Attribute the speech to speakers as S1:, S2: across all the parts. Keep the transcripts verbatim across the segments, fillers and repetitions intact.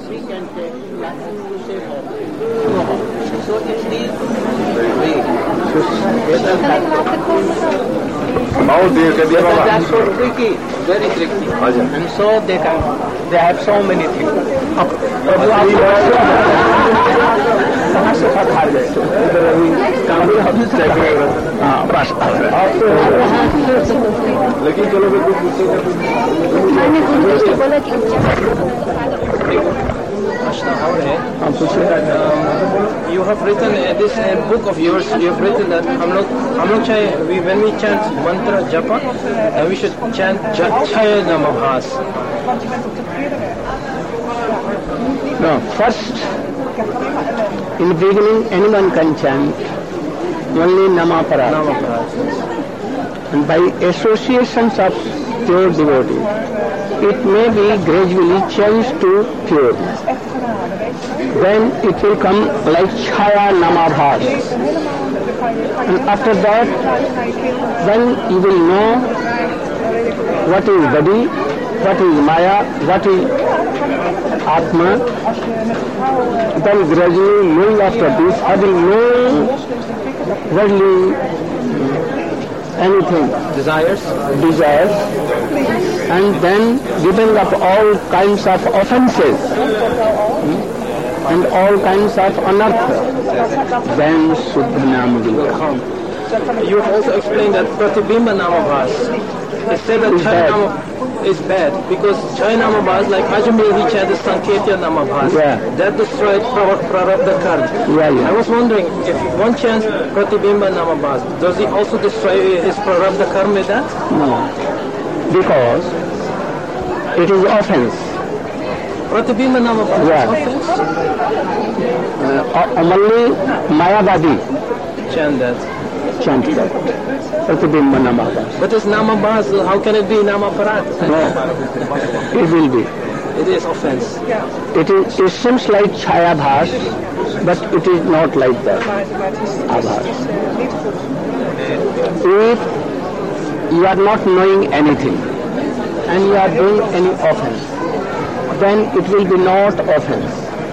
S1: we can take classes to save our So it is very
S2: बहुत देर कर दिया बाबा।
S1: That's so tricky, very tricky. And so they can, they have so many things. अब कहाँ से हार गए? हाँ बस
S2: लेकिन चलो मैं कुछ पूछेगा
S3: You have written uh, this uh, book of yours. You have written that हम लोग हम लोग चाहे we when we chant mantra japa, uh, we should chant Chaya Namabhas.
S1: No, first in the beginning anyone can chant only Namapara. And by associations of pure devotees, it may be gradually changed to pure. Then it will come like Chaya Namabhas. And after that, then you will know what is body, what is Maya, what is Atma. Then gradually, knowing after this, I will know worldly anything,
S3: Desires.
S1: desires, and then giving up all kinds of offences and all kinds of anartha, then Suddhanam will come.
S3: You have also explained that Pratibimba Namabhas. They said that Chaya Nama is bad because Chaya Namabhas, like Ajamil, he chanted Sanketya Namabhas.
S1: Yeah.
S3: That destroyed Prarabdha Karma.
S1: Yeah, yeah.
S3: I was wondering, if one chants Pratibimba Namabhas, does he also destroy his Prarabdha Karma with that?
S1: No, because it is offense.
S3: Pratibimba Namabhas
S1: Yeah.
S3: is offense?
S1: Uh, only Mayavadi
S3: Chant that.
S1: chant that. Pratibimba Namabhas.
S3: But it's Namabhas, how can it be Namaparat?
S1: No, it will be.
S3: It is offense.
S1: It is. It seems like Chaya Bhas, but it is not like that. Abhas. If you are not knowing anything and you are doing any offense, then it will be not offense.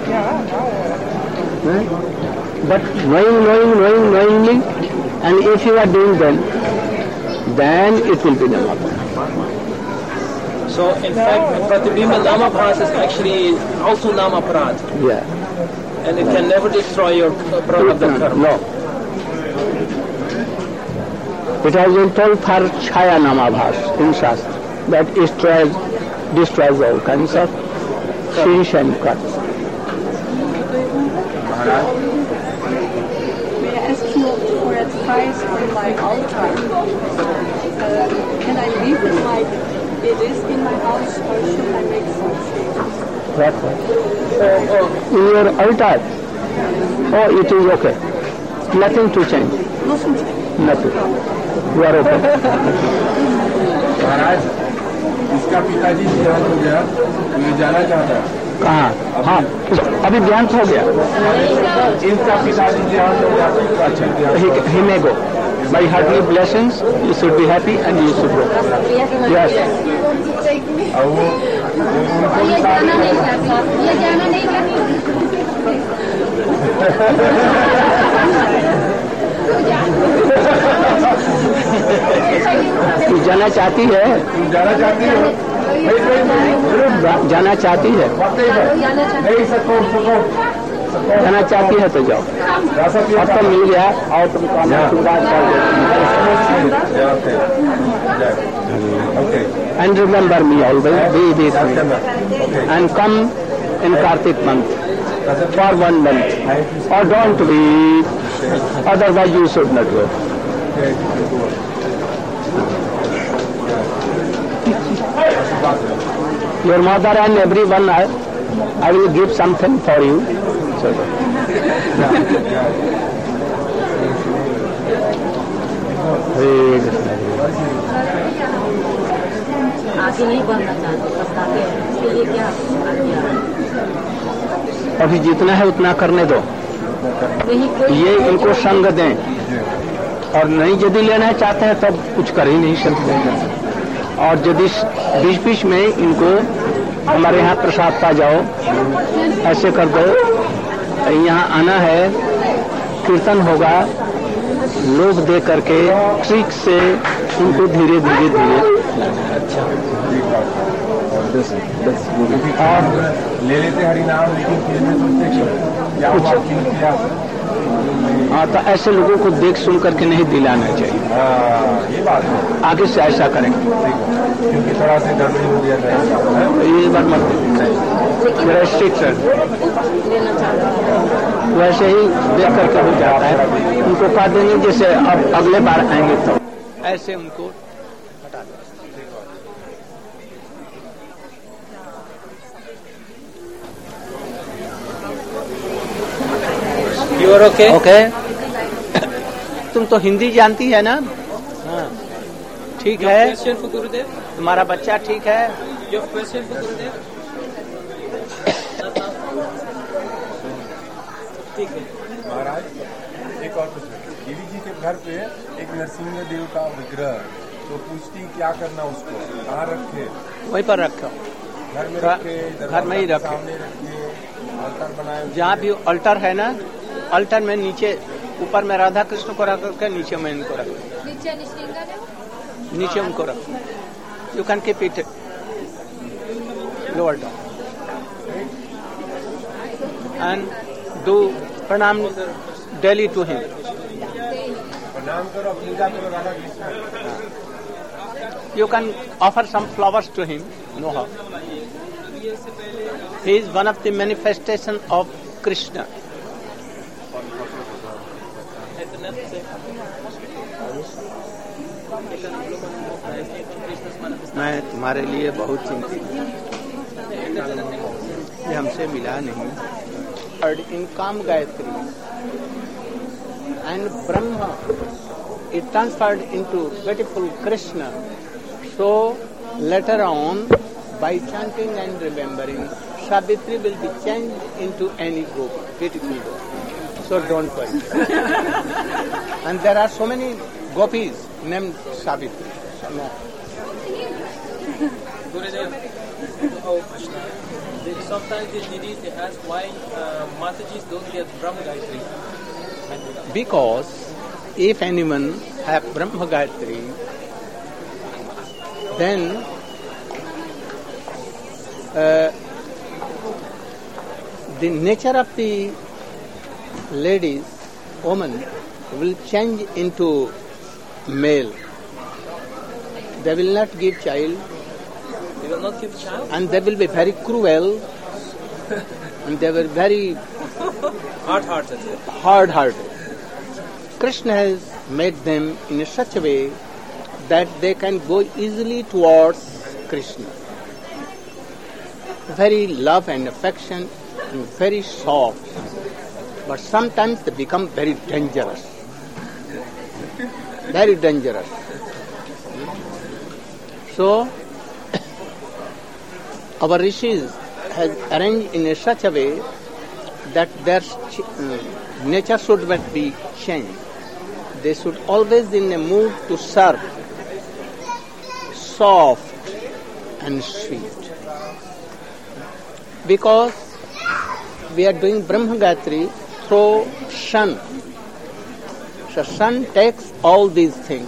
S1: Hmm? But knowing, knowing, knowing, knowingly, and if you are doing then, then it will be Namapara.
S3: So in fact, Pratibimba Namabhas is actually also Namaparat.
S1: Yeah.
S3: And it can never destroy your Prarabdha Karma.
S1: No. It has been told for Chaya Namabhas in Shastra that it destroys, destroys all kinds of sins and karma.
S4: May I ask you for advice for my altar? Uh, can I leave it like it is in my house or should I make some changes?
S1: What? In your altar? Oh, it is okay. Nothing to change. Nothing. You are okay.
S2: महाराज इसका पिताजी देहांत हो गया, ये जाना चाहता है।
S1: कहाँ? हाँ, अभी देहांत हो गया.
S2: इनका पिताजी देहांत हो गया, अच्छा
S1: He, he may go. By heartly blessings, you should be happy and you should go. Yes.
S2: और वो
S4: ये जाना नहीं चाहती, ये जाना नहीं चाहती।
S1: तू जाना चाहती है?
S2: तुम जाना चाहती हो? नहीं नहीं
S1: जा, जाना चाहती है?
S2: नहीं सको सको
S1: जाना चाहती है तो जाओ. अब तो मिल गया और तुम काम शुरुआत कर दो. And remember me always, be with me. And come in Kartik month for one month. Or don't be, otherwise you should not go. Your mother and everyone, I, I will give something for you. So,
S5: आगे नहीं बढ़ना चाहते, बताते हैं इसके लिए क्या आज्ञा?
S1: अभी जितना है उतना करने दो. ये इनको संग दें और नहीं यदि लेना चाहते हैं तब कुछ कर ही नहीं सकते. और यदि बीच बीच में इनको हमारे यहाँ प्रसाद पा जाओ, ऐसे कर दो, यहाँ आना है, कीर्तन होगा, लोग दे करके ट्रिक से उनको धीरे धीरे धीरे
S2: और ले लेते हरिनाम, लेकिन फिर में सोचते क्या हुआ, क्यों किया।
S1: हाँ, तो ऐसे लोगों को देख सुन करके नहीं दिलाना चाहिए।
S2: हाँ, ये बात है।
S1: आगे से ऐसा करेंगे,
S2: क्योंकि थोड़ा सा डर नहीं हो गया,
S1: ये बार मत मेरा स्ट्रिक्ट
S5: लेना चाहता हूँ।
S1: वैसे ही देख करके हो जाता है। उनको कह देंगे जैसे अब अगले बार आएंगे तो ऐसे उनको हटा दो।
S3: You are okay?
S1: ओके, तुम तो हिंदी जानती है ना? हाँ, ठीक
S3: Your
S1: है।
S3: question for Gurudev?
S1: तुम्हारा बच्चा ठीक है?
S3: Your question for Gurudev? ठीक है।
S2: महाराज एक और प्रश्न, देवी जी के घर पे एक नरसिंह देव का विग्रह, तो पूछती क्या करना उसको, कहाँ रखे?
S1: वहीं पर रखो,
S2: घर में
S1: घर-
S2: रखे,
S1: घर में ही रखे।
S2: सामने रखे, अल्टर बनाए,
S1: जहाँ भी अल्टर है ना, अल्टर में नीचे ऊपर में राधा कृष्ण को रख करके नीचे में इनको रखो,
S5: नीचे निश्चिंगा है।
S1: नीचे उनको रखो। You can keep it lower down and do pranam daily to him.
S2: प्रणाम करो, पूजा करो Radha Krishna.
S1: You can offer some flowers to him, no harm. He is one of the manifestation of Krishna. मैं तुम्हारे लिए बहुत चिंतित हूँ, ये हमसे मिला नहीं। और इन काम Gayatri and Brahma is transferred into beautiful Krishna. So later on, by chanting and remembering, Savitri will be changed into any group, beautiful group. So don't worry. And there are so many gopis named Savitri. No.
S3: Gurudev, oh Krishna. They, sometimes the ladies they ask why uh, Matajis don't get Brahma Gayatri.
S1: Because if anyone have Brahma Gayatri, then uh, the nature of the ladies, woman, will change into male. They will not give child,
S3: They will not give child.
S1: and they will be very cruel, and they were very
S3: Hard-hearted.
S1: hard-hearted. Krishna has made them in such a way that they can go easily towards Krishna. Very love and affection and very soft. But sometimes they become very dangerous. Very dangerous. So, our rishis has arranged in a such a way that their ch- uh, nature should not be changed. They should always in a mood to serve, soft and sweet. Because we are doing Brahma Gayatri through sun. So sun takes all these things.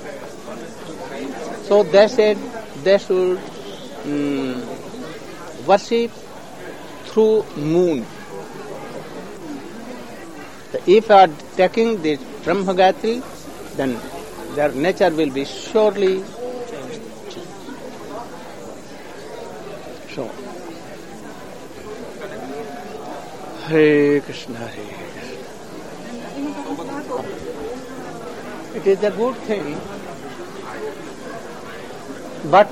S1: So they said they should um, worship through moon. So if you are taking this Brahma Gayatri, then their nature will be surely changed. So, Hare Krishna, Hare Krishna. It is a good thing, but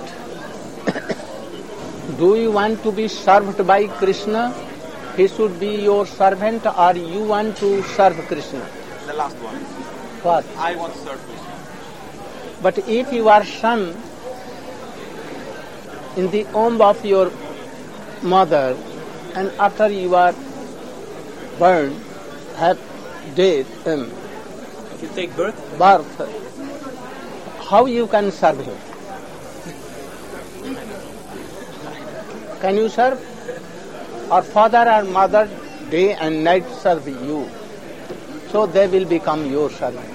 S1: do you want to be served by Krishna? He should be your servant, or you want to serve Krishna?
S6: The last one.
S1: What?
S6: I want to serve Krishna.
S1: But if you are son in the womb of your mother, and after you are born, have death, um,
S3: If you take birth,
S1: birth, how you can serve him? can you serve? Or father or mother day and night serve you. So they will become your servant.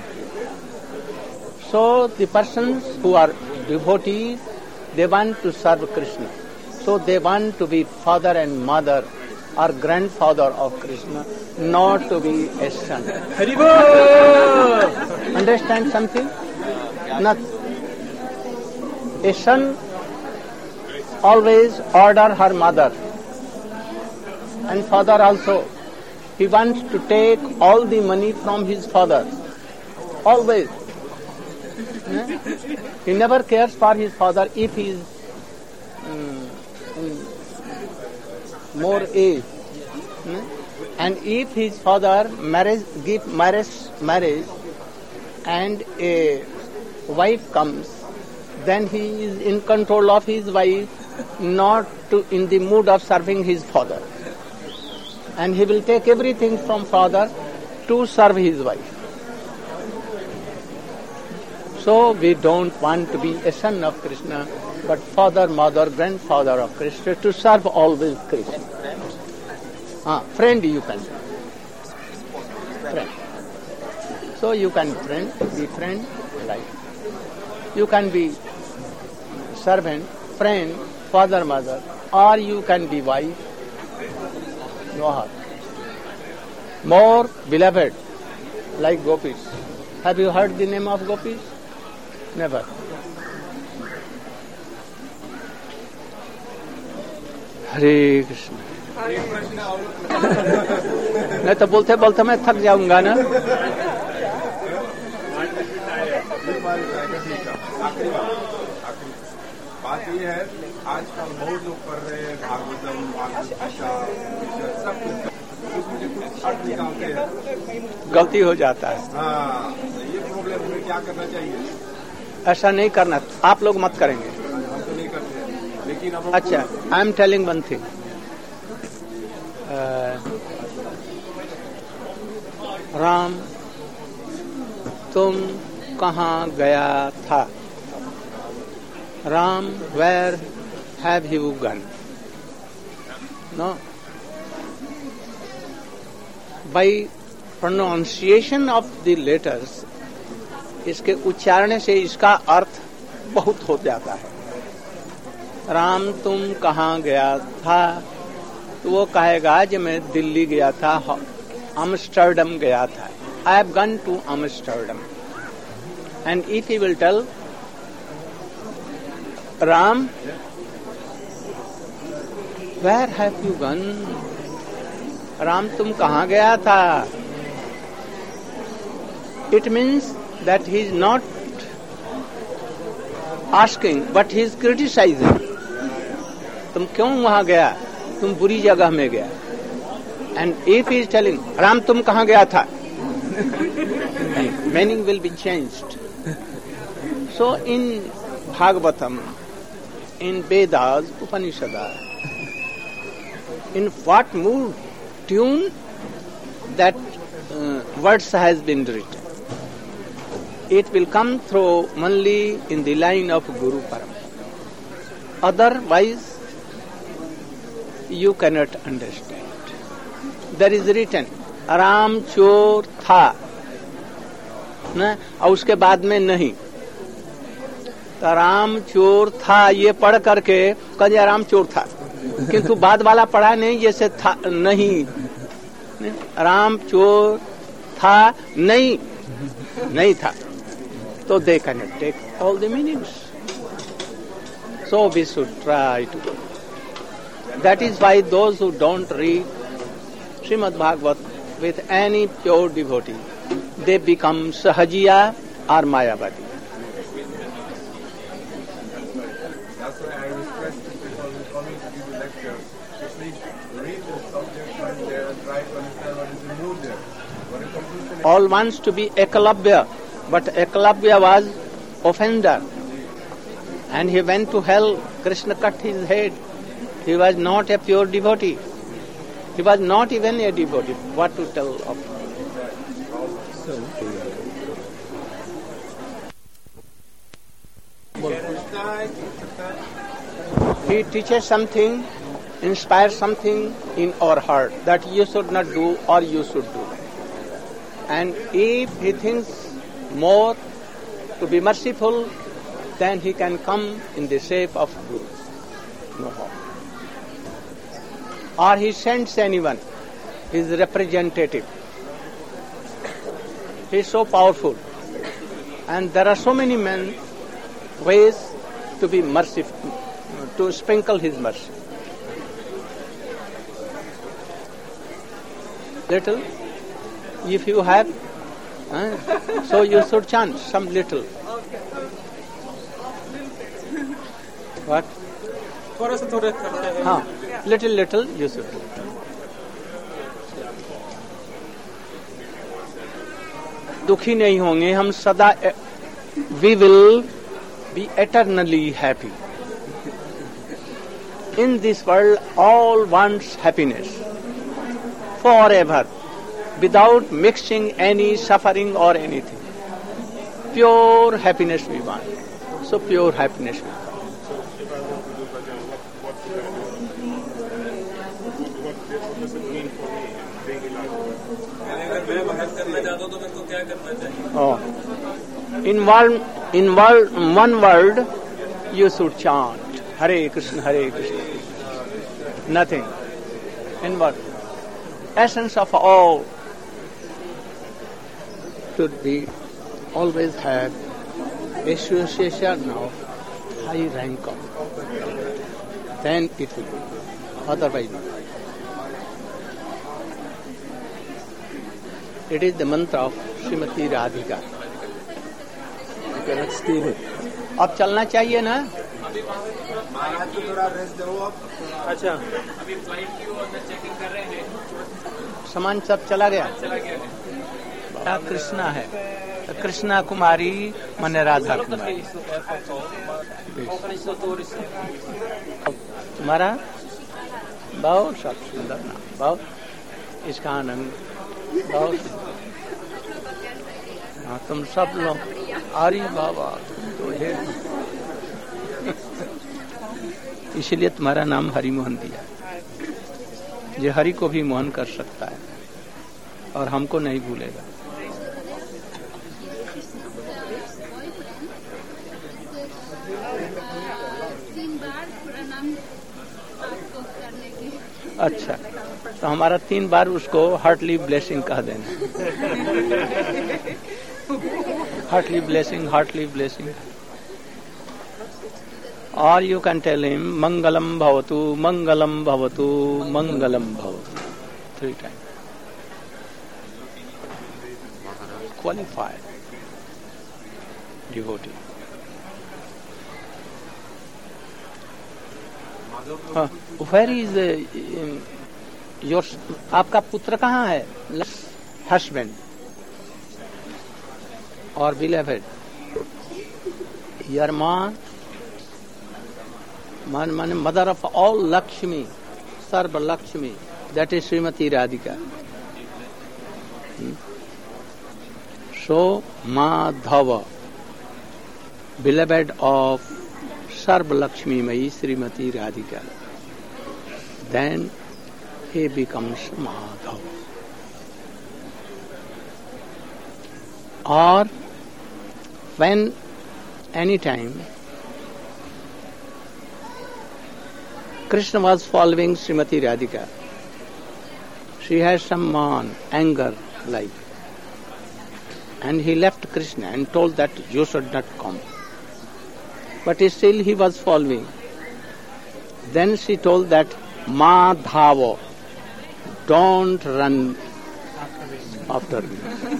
S1: So the persons who are devotees, they want to serve Krishna. So they want to be father and mother or grandfather of Krishna, not to be a son. Haribol! Understand something? Not. A son always order her mother and father also. He wants to take all the money from his father. Always. He never cares for his father if he is um, more age. And if his father marriage, give marriage, marriage and a wife comes, then he is in control of his wife, not to in the mood of serving his father. And he will take everything from father to serve his wife. So we don't want to be a son of Krishna, but father, mother, grandfather of Krishna, to serve always Krishna. Ah, friend you can be. Friend. So you can friend, be friend, like. You can be servant, friend, father, mother, or you can be wife. No harm. More beloved, like gopis. Have you heard the name of gopis? Never. Hare Krishna. नहीं तो बोलते बोलते मैं थक जाऊंगा ना.
S2: बात ये है, आजकल बहुत लोग कर रहे हैं भागवतम, सब कुछ, मुझे कुछ अर्थ निकालते हैं,
S1: गलती हो जाता है.
S2: हाँ, ये प्रॉब्लम में क्या करना चाहिए?
S1: ऐसा नहीं करना, आप लोग मत करेंगे.
S2: हम तो नहीं करते, लेकिन अब
S1: अच्छा, I am telling one thing. Ram, तुम कहाँ गया था? Ram, where have you gone? No. By pronunciation of the letters, इसके उच्चारण से इसका अर्थ बहुत हो जाता है. राम तुम कहाँ गया था? तो वो कहेगा कि मैं दिल्ली गया था, Amsterdam गया था. I have gone to Amsterdam. And if he will tell, Ram, where have you gone? Ram, तुम कहाँ गया था? It means that he is not asking, but he is criticizing. तुम क्यों वहाँ गया? तुम बुरी जगह में गया. And if he is telling, Ram, तुम कहाँ गया था? Meaning will be changed. So in Bhagavatam, in Vedas, Upanishads, in what mood, tune that uh, words has been written. It will come through only in the line of Guru Param. Otherwise, you cannot understand. There is written, Ram chor tha, ना, और उसके बाद में नहीं. तो राम चोर था ये पढ़ करके कहे राम चोर था, किंतु बाद वाला पढ़ा नहीं, जैसे था नहीं. राम चोर था नहीं, नहीं था. So they cannot take all the meanings. So we should try to. That is why those who don't read Srimad Bhagavat with any pure devotee, they become Sahajiya or Mayavadi.
S2: That's why I request people who come to give a lecture to please read the subject and uh, try to understand what is the mood there. What is conclusion?
S1: All wants to be Eklavya, but Eklavya was offender. And he went to hell. Krishna cut his head. He was not a pure devotee. He was not even a devotee. What to tell of him? He teaches something inspire something in our heart that you should not do or you should do. And if he thinks more to be merciful, then he can come in the shape of Guru. No harm. Or he sends anyone, his representative. He is so powerful. And there are so many men ways to be merciful, to sprinkle his mercy. Little, if you have, uh, so you should chant some little. What? हाँ, little little you should do. दुखी नहीं होंगे हम सदा. We will be eternally happy. In this world, all wants happiness forever, without mixing any suffering or anything. Pure happiness we want. So pure happiness we want. Oh. In one, in one, one word, you should chant Hare Krishna, Hare Krishna. Nothing. In what? Essence of all should be always have association of high rank of. Then it will be. Otherwise, it is the mantra of Srimati Radhika. अब चलना चाहिए ना.
S2: महाराज को थोड़ा rest दो आप.
S3: अच्छा,
S6: अभी फ्लाइट की और चेकिंग कर रहे हैं.
S1: सामान सब चला गया. क्या कृष्णा है? कृष्णा कुमारी माने राधा कुमारी. तुम्हारा बहुत सब सुंदर नाम, बहुत इसका आनंद बहुत. हाँ, तुम सब लोग अरे बाबा तो है. इसलिए तुम्हारा नाम हरि मोहन दिया. ये हरि को भी मोहन कर सकता है और हमको नहीं भूलेगा. अच्छा, तो हमारा तीन बार उसको हार्टली ब्लेसिंग कह देना. Heartly blessing, heartly blessing. Or you can tell him Mangalam Bhavatu, Mangalam Bhavatu, Mangalam Bhavatu. Three times. Qualified devotee. हाँ, where is uh, your आपका पुत्र कहाँ है? Husband or beloved. Your mom, man, man, mother of all Lakshmi, Sarva Lakshmi, that is Srimati Radhika. Hmm? So Madhava, beloved of Sarva Lakshmi Mai Srimati Radhika, then he becomes Madhava. Or when any time Krishna was following Srimati Radhika, she has some man, anger like, and he left Krishna and told that you should not come. But still he was following. Then she told that Madhava, don't run after me.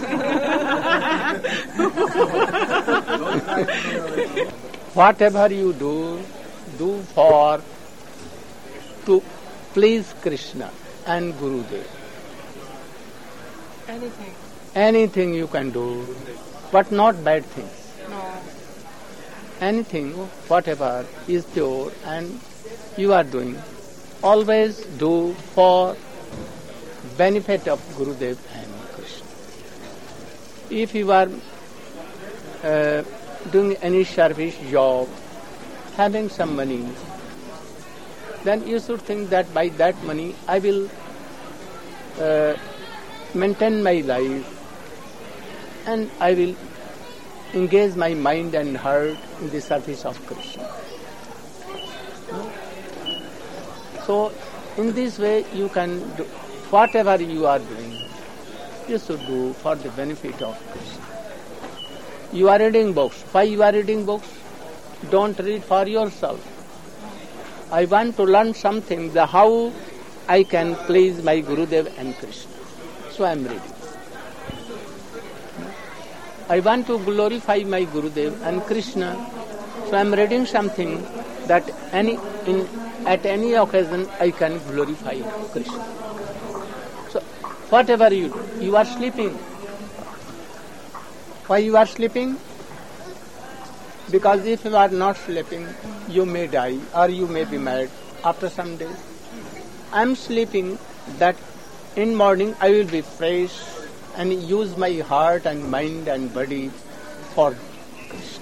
S1: Whatever you do, do for to please Krishna and Gurudev.
S4: Anything.
S1: Anything you can do, but not bad things.
S4: No.
S1: Anything, whatever is pure and you are doing, always do for benefit of Gurudev and Krishna. If you are uh, doing any service job, having some money, then you should think that by that money I will uh, maintain my life and I will engage my mind and heart in the service of Krishna. So in this way you can do whatever you are doing, you should do for the benefit of Krishna. You are reading books. Why you are reading books? Don't read for yourself. I want to learn something, the how I can please my Gurudev and Krishna. So I am reading. I want to glorify my Gurudev and Krishna. So I am reading something that any in at any occasion I can glorify Krishna. So whatever you do, you are sleeping. Why you are sleeping? Because if you are not sleeping, you may die or you may be mad after some days. I am sleeping that in morning I will be fresh and use my heart and mind and body for Krishna.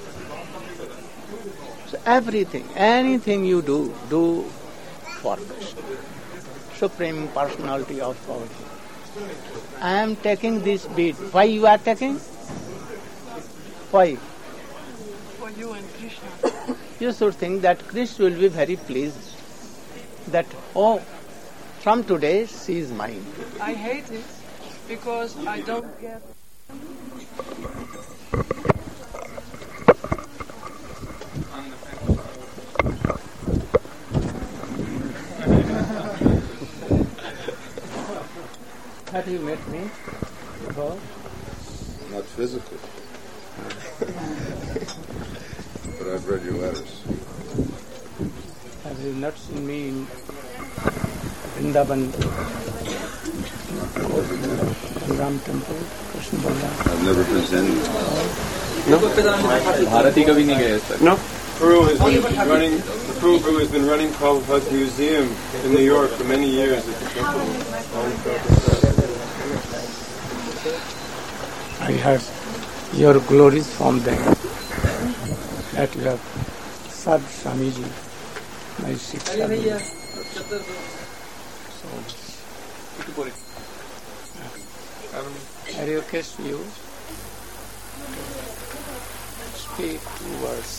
S1: So everything, anything you do, do for Krishna. Supreme Personality of Godhead. I am taking this bead. Why you are taking? Why?
S4: For you and Krishna.
S1: You should think that Krishna will be very pleased. That, oh, from today she is mine.
S4: I hate it because I don't get...
S1: Have you met me? Oh.
S2: Not physically. But I've read your letters.
S1: Have you not seen me in Vrindavan, Ram Temple, Krishna Balaram?
S2: I've never presented.
S7: No. Bharati kabhi nahi gaya sir.
S8: No. Prabhu has been running. The Prabhu has been running Prabhupada's museum in New York for many years at the temple.
S1: I heard your glories from them. That you have served Swamiji, my sixth Swamiji. So, I request you to speak two words.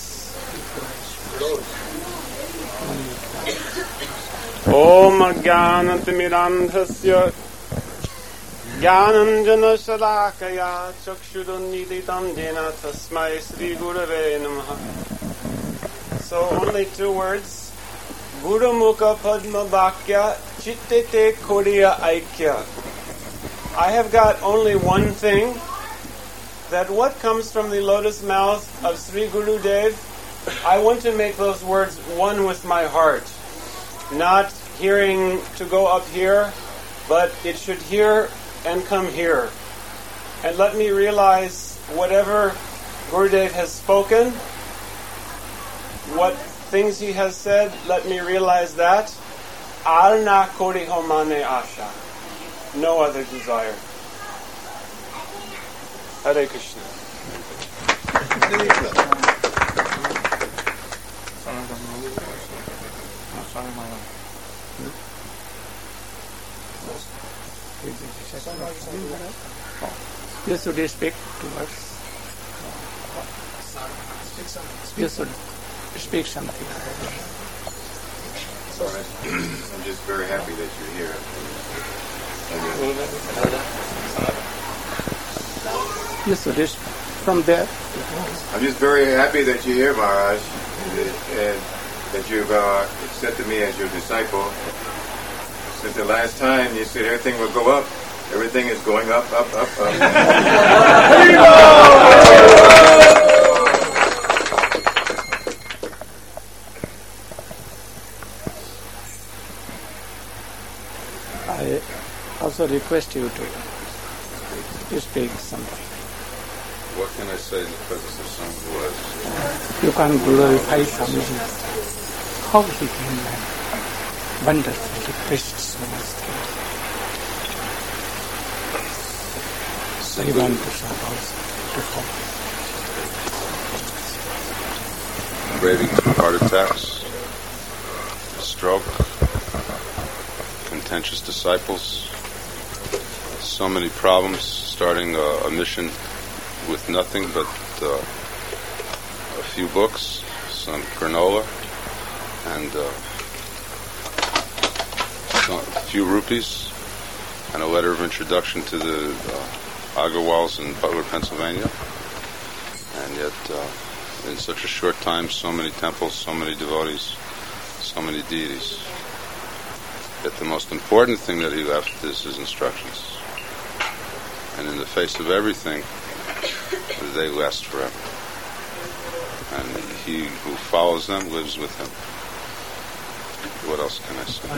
S8: Om Jnanatimirandhasya Jnananjana Shalakaya Chakshudunniditam Jena Tasmai Sri Gurave Namaha. So only two words. Guru Mukha Padma Bhakya Chittete Kodiya Aikya. I have got only one thing, that what comes from the lotus mouth of Sri Gurudev, I want to make those words one with my heart. Not hearing to go up here, but it should hear and come here. And let me realize whatever Gurudev has spoken, what things he has said, let me realize that. Arna kori homane asha. No other desire. Hare Krishna.
S1: You should speak two words. You should speak something.
S2: Sorry. I'm just very happy that you're here.
S1: You should speak from there.
S2: I'm just very happy that you're here, Maharaj, and that you've uh, accepted me as your disciple. Since the last time you said everything will go up, everything is going up, up, up, up.
S1: I also request you to speak something.
S2: What can I say in the presence of someone who has?
S1: You can glorify Swamiji. How he came and wonderfully preached so much things. So you want to show also to follow.
S2: Braving two heart attacks, a stroke,
S9: contentious disciples, so many problems, starting a, a mission with nothing but uh, a few books, some granola, and uh, a few rupees, and a letter of introduction to the uh, Agarwals in Butler, Pennsylvania. And yet, uh, in such a short time, so many temples, so many devotees, so many deities. Yet the most important thing that he left is his instructions. And in the face of everything, they last forever. And he who follows them lives with him. What else can I say?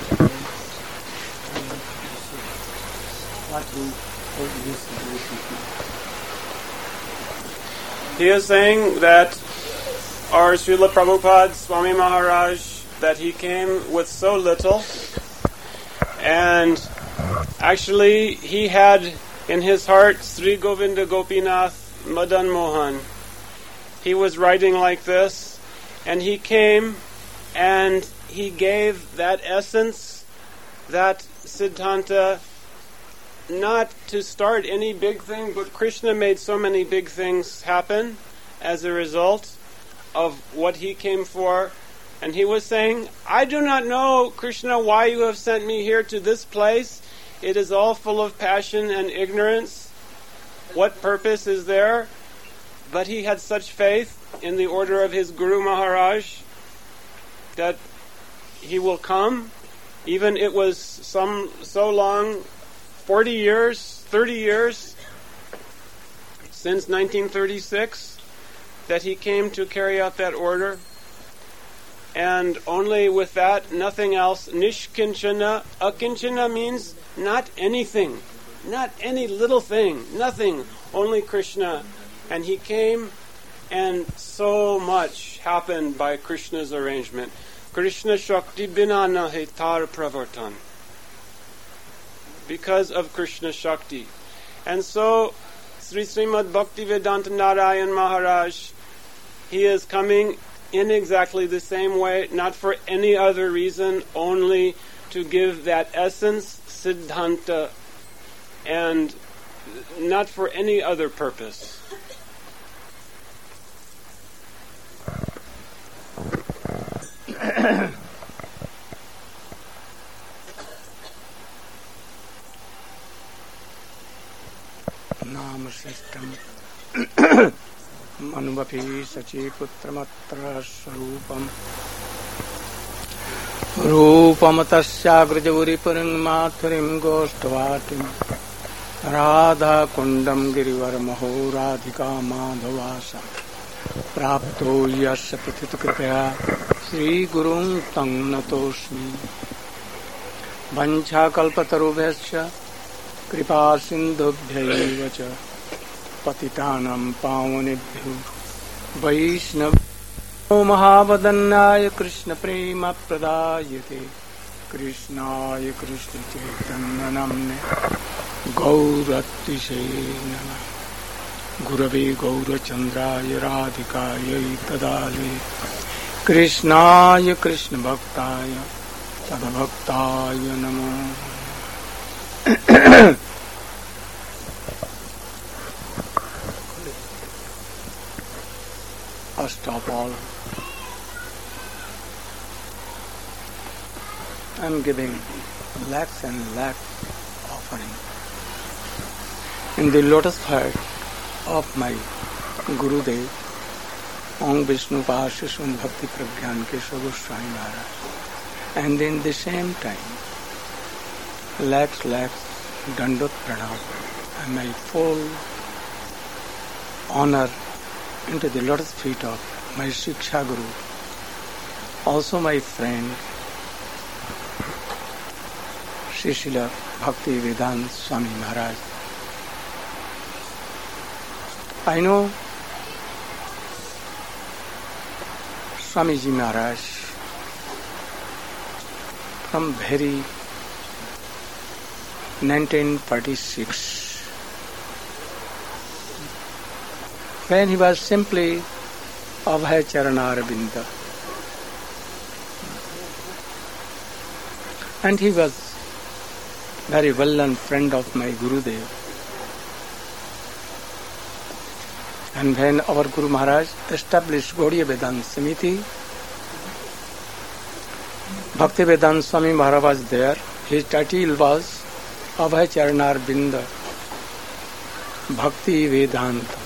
S8: He is saying that our Srila Prabhupada, Swami Maharaj, that he came with so little, and actually he had in his heart Sri Govinda Gopinath Madan Mohan. He was writing like this, and he came and he gave that essence, that Siddhanta, not to start any big thing, but Krishna made so many big things happen as a result of what he came for. And he was saying, I do not know, Krishna, why you have sent me here to this place. It is all full of passion and ignorance. What purpose is there? But he had such faith in the order of his Guru Maharaj that he will come. Even it was some so long, forty years, thirty years, since nineteen thirty-six, that he came to carry out that order. And only with that, nothing else. Nishkinchana. Akinchana means not anything. Not any little thing. Nothing. Only Krishna. And he came, and so much happened by Krishna's arrangement. Krishna Shakti Bina Nahi Tar Pravartan. Because of Krishna Shakti. And so, Sri Srimad Bhaktivedanta Narayan Maharaj, he is coming in exactly the same way, not for any other reason, only to give that essence, Siddhanta, and not for any other purpose.
S1: Nam Sristam Manuvapi Sachi Putramatra Sarupam Rupamatasya Grajavuri Puring Mathurim Goshtavatim Radha Kundam Girivar Maho Radhika Madhavasa Prapto Yasya Patita Kripaya Sri Gurung Tang Natosmi Vancha Kalpatarubhasya Kripa Sindhubhyaiva Cha Patitanam Pavanebhyo Vaishnav Mahavadannaya Krishna Prema Pradayate Krishnaya Krishna Chaitanya Namne Gauratishe Nama Gurave Gaurachandraya Radhikaya Tadale Krishnaya Krishna Bhaktaya Tadabhaktaya Namo. First of all, I am giving lakhs and lakhs offering in the lotus feet of my Gurudev, Om Vishnu Pasishun Bhakti Pragyan Keshav Goswami Maharaj, and in the same time, lakhs, lakhs, Dandot Pranam, and my full honor into the lotus feet of my Shiksha Guru, also my friend, Srila Bhakti Vedanta Swami Maharaj. I know Swamiji Maharaj from very nineteen forty-six, when he was simply Abhay Charanarabinda, and he was very well-known friend of my Gurudev. And when our Guru Maharaj established Gaudiya Vedanta Samiti, Bhakti Vedanta Swami Maharaj was there. His title was Abhay Charanar Binda Bhakti Vedanta.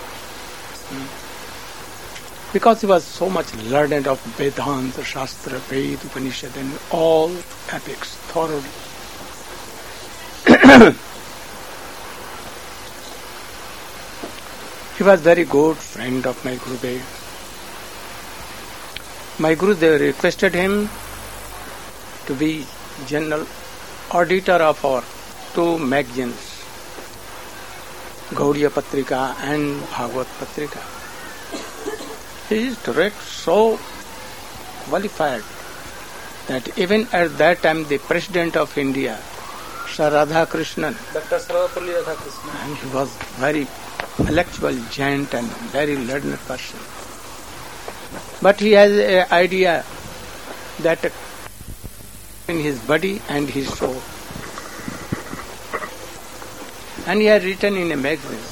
S1: Because he was so much learned of Vedanta, Shastra, Ved, Upanishad and all epics thoroughly. He was very good friend of my Gurudev. My Gurudev requested him to be general auditor of our two magazines, Gaudiya Patrika and Bhagavad Patrika. He is direct, so qualified that even at that time the President of India, Sir Radhakrishnan,
S3: Doctor Sarvapalli Radhakrishnan,
S1: and he was very intellectual giant and very learned person. But he has an idea that in his body and his soul. And he had written in a magazine,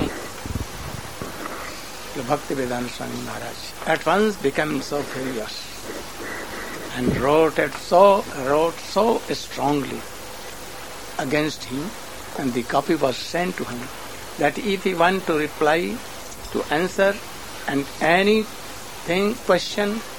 S1: the Bhakti Vedanta Swami Maharaj at once became so furious and wrote it so wrote so strongly against him, and the copy was sent to him that if he want to reply, to answer and anything question,